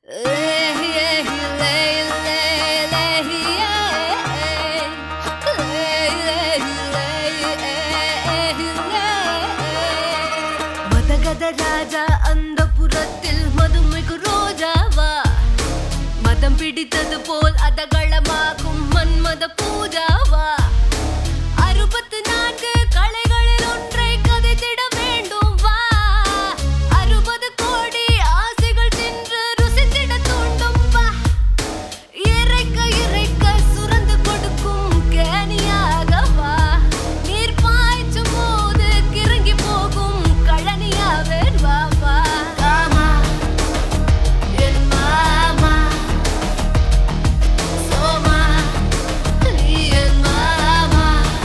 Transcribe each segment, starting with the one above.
ராஜா அந்த புறத்தில் மதுமிகு ரோஜாவா மதம் பிடித்தது போல் அதகளமாகும் மன்மத பூஜாவா 64 கலைகளில் ஒன்றை கதைத்திட வேண்டும் வா 60 கோடி ஆசைகள் தின்று ருசித்திட தூண்டும் வா இறைக்க இறைக்க சுரந்து கொடுக்கும் கேணியாக வா நீர் பாய்ச்சும் போது கிறங்கி போகும் கழனியாவே வா வா ஆமா என் மாமா சோமா நீ என் மாமா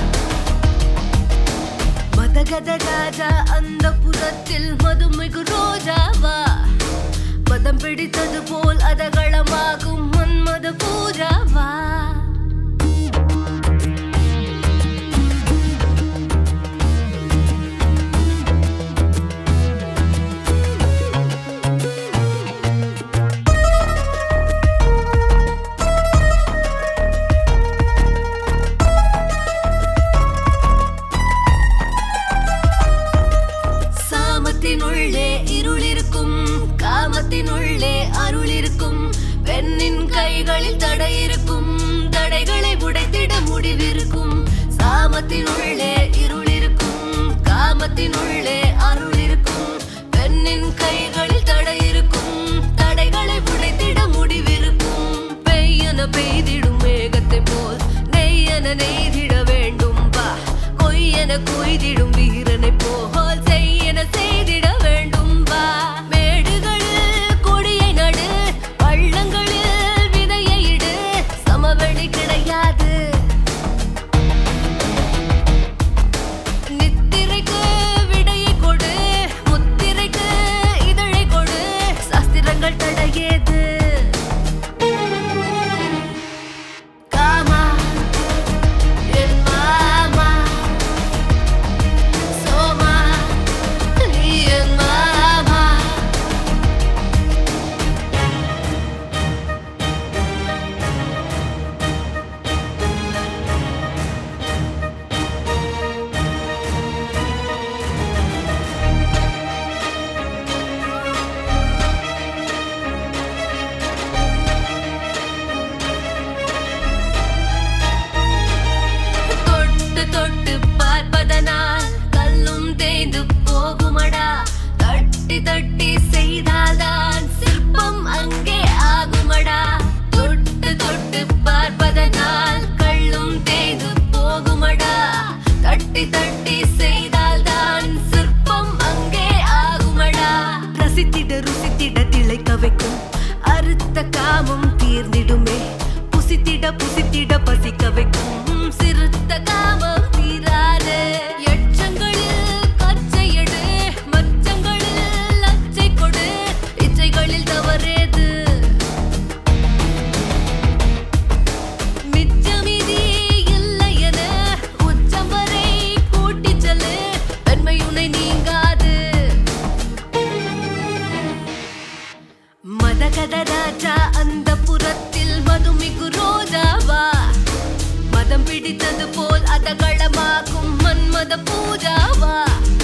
மதகத ராஜா அந்த புறத்தில் மதுமிகு ரோஜாவா மதம் பிடித்தது போல் அதகளமாகும் மன்மத பூஜாவா சாமத்தினுள்ளே இருளிருக்கும் காமத்தினுள்ளே அருளிருக்கும் பெண்ணின் கைகளில் தடை இருக்கும் தடைகளை உடைத்திட முடிவிருக்கும் சாமத்தினுள்ளே இருளிருக்கும் காமத்தினுள்ளே அருளிருக்கும் பெண்ணின் கைகளில் தடை இருக்கும் தடைகளை உடைத்திட முடிவிருக்கும் பெய்யன பெய்திடும் மேகத்தை போல் நெய்யன நெய்திட வேண்டும் வா கொய்யன கொய்திடும் வீரனை போல் செய்யன செய்திட வேண்டும் வா மேடுகளில் கொடியை நடு பள்ளங்களில் விதையை இடு சமவெளி கிடையாது நித்திரைக்கு விடையை கொடு முத்திரைக்கு இதழை கொடு சாஸ்திரங்கள் தடையேது காமா என் மாமா சோமா நீ என் மாமா தொட்டு தொட்டு பார்ப்பதனால் கல்லும் தேய்ந்து போகுமடா தட்டி தட்டி செய்தால்தான் சிற்பம் அங்கே ஆகுமடா தொட்டு தொட்டு பார்ப்பதனால் கல்லும் தேய்ந்து போகுமடா தட்டி தட்டி செய்தால்தான் சிற்பம் அங்கே ஆகுமடா ரசித்திட ருசித்திட திளைக்க வைக்கும் அறுத்த காமம் தீர்ந்திடுமே புசித்திட புசித்திட பசிக்க வைக்கும் சிறுத்த காமம் தீராது எச்சங்களில் கச்சையடு மச்சங்களில் லச்சை கொடு இச்சைகளில் தவறேது மிச்சமிதி இல்லை என உச்சம் வரை கூட்டிச் செல்லு பெண்மையுனை நீங்காது மதகத ராஜா அந்த புறத்தில் மதுமிகு ரோஜாவா மதம் பிடித்தது போல் அதகளமாகும் மன்மத பூஜாவா